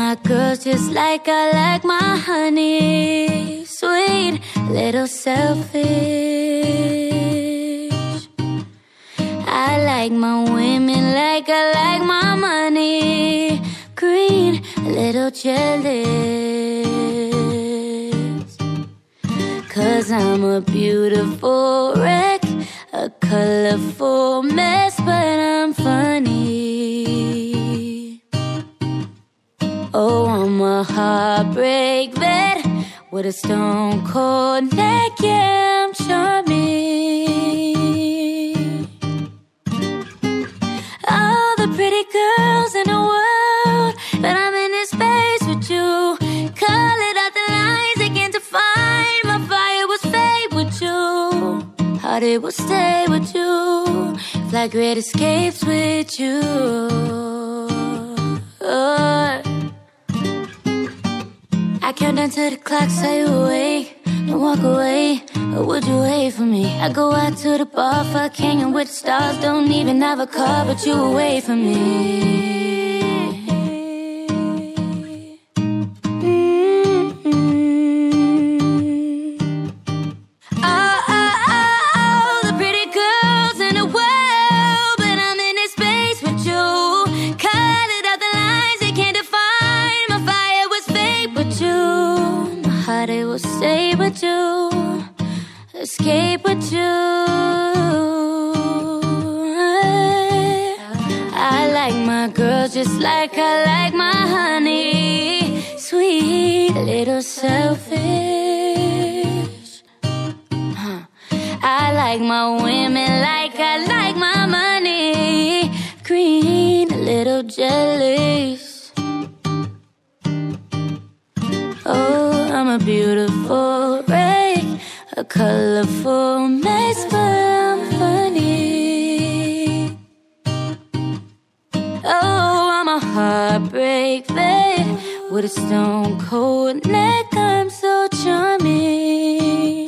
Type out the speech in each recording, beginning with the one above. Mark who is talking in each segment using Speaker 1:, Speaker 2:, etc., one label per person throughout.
Speaker 1: my girls just like I like my honey. Sweet, little selfish. I like my women like I like my money. Green, little jealous. 'Cause I'm a beautiful wreck, a colorful mess, but I'm funny. Oh, I'm a heartbreak vet with a stone cold neck, yeah, I'm charming. All the pretty girls in the world, but I'm in this space with you. Call it out the lines, they can't define. My fire was fade with you. Heart it will stay with you. Fly great escapes with you. I count down to the clock, say you awake. Don't walk away, or would you wait for me? I go out to the bar, fuck hanging with the stars. Don't even have a car, but you wait for me. All the pretty girls in the world, but I'm in this space with you. Call it out the lines, they can't define. My fire was fake with you. My heart, it will stay with you. Escape with you. I like my girls just like I like my honey. Sweet, little selfish. I like my women like I like my money. Green, a little jealous. Oh, I'm a beautiful wreck, a colorful mess, but I'm funny. Oh, I'm a heartbreak vet with a stone cold neck, I'm so charming.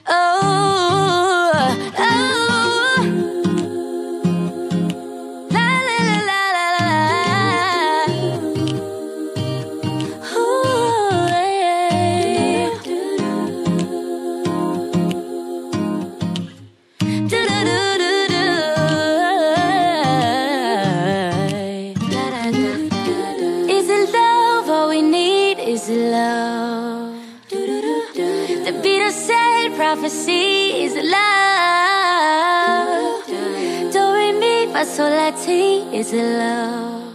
Speaker 1: La la la la la la. Ooh, yeah. Is it love? All we need is love. The Beatles said prophecy is love. Do re mi fa sol la ti is love.